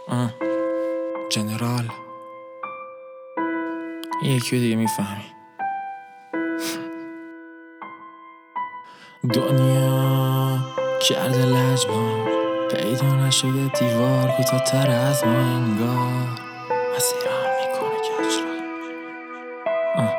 جنرال یکی دیگه میفهمی. دنیا کرده لجبان، پیدا نشده دیوار کوتاه‌تر از ما انگار، مسیرم میکنه کج را.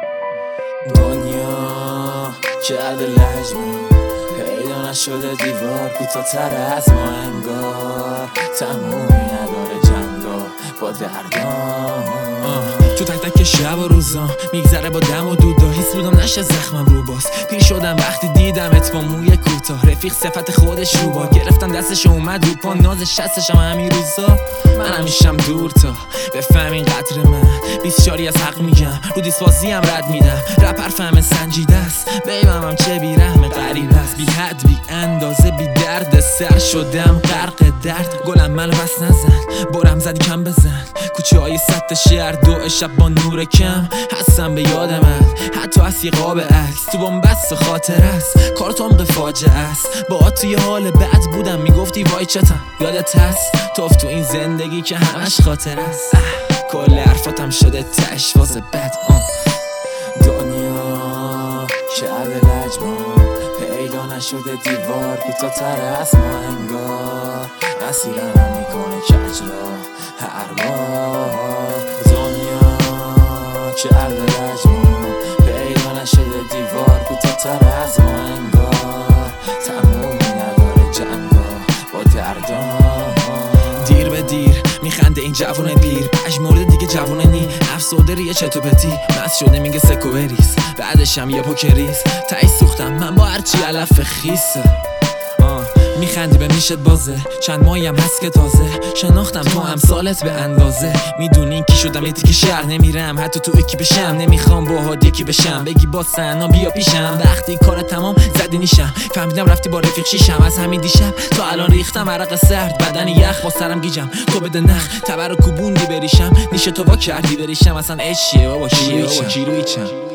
دنیا کرده لجبان، پیدا نشده دیوار کوتاه‌تر از ما انگار، تمومی نداره جنگا با دردان. تو تک تک شب و روزا میگذره با دم و دودا، حس بودم نشه زخمم رو باز. پیر شدم وقتی دیدمت با موی کوتاه، رفیق صفت خودش رو با گرفتم دستش اومد رو پا، نازش هستشم همین روزا. من همیشم دور تا بفهم این قدر من، 24 از حق میگم، رو دیسبازی هم رد میدم. رپر فهم سنجیده است، بیبم هم چه بیرحم غریب است، بی حد بی اندازه بی درد سر شدم غرق درد. گلم منو بس نزن، بارم زدی کم بزن، کوچه های سطح شهر دو شب با نور کم هستم به یاد من، حتی از یه قاب عکس تو بنبست خاطر است. کار تو عمق فاجعه است، با توی حال بد بودم میگفتی وای چتم یادت هست، توف تو این زندگی که همش خاطر است. کل حرفاتم شده تش واسه بد. دنیا کرده لجبان، پیدا نشده دیوار کوتاه‌تر از ما انگار، مسیرم میکنه کج را هر بار. دنیا کرده لجبان، پیدا نشده دیوار کوتاه‌تر از ما انگار، تمومی نداره جنگا با دردان. دیر به دیر میخنده این جوونه پیر، پژمرده دیگه جوونه نی، افسرده ریه چتو پتی، مست شده میگه سکو بریز، بعدش هم یه پوکریز تایی سوختم من با هرچی علف خیسه. میخندی به میشت بازه، چند ماهی هم هست که تازه شناختم تو هم سالت به اندازه. میدونی کی شدم یه تیکه شهر نمیرم، حتی تو یکی بشم نمیخوام باهات یکی بشم، بگی با سنا بیا پیشم وقتی کار تمام زدی نیشم. فهمیدم رفتی با رفیق شیشم، از همین دیشب تا الان ریختم عرق سرد، بدن یخ با سرم گیجم، تو بده نخ تبر و کوبوندی بریشم، نیشه تو با کردی بریشم، اصلا عشقیه بابا کی رویچم.